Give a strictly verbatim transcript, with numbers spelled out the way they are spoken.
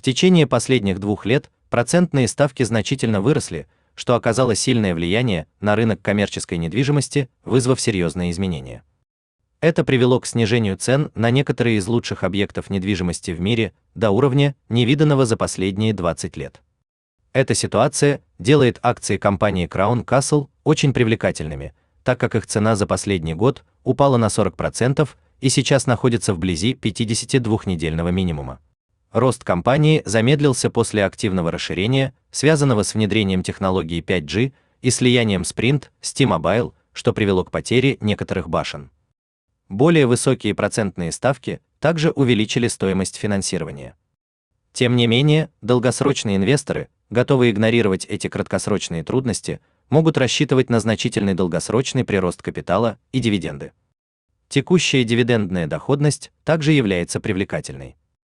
течение последних двух лет процентные ставки значительно выросли, что оказало сильное влияние на рынок коммерческой недвижимости, вызвав серьезные изменения. Это привело к снижению цен на некоторые из лучших объектов недвижимости в мире до уровня, невиданного за последние двадцать лет. Эта ситуация делает акции компании Crown Castle очень привлекательными, так как их цена за последний год упала на сорок процентов и сейчас находится вблизи пятидесятидвухнедельного минимума. Рост компании замедлился после активного расширения, связанного с внедрением технологии пять джи и слиянием Sprint с T-Mobile, что привело к потере некоторых башен. Более высокие процентные ставки также увеличили стоимость финансирования. Тем не менее, долгосрочные инвесторы, готовые игнорировать эти краткосрочные трудности, могут рассчитывать на значительный долгосрочный прирост капитала и дивиденды. Текущая дивидендная доходность также является привлекательной.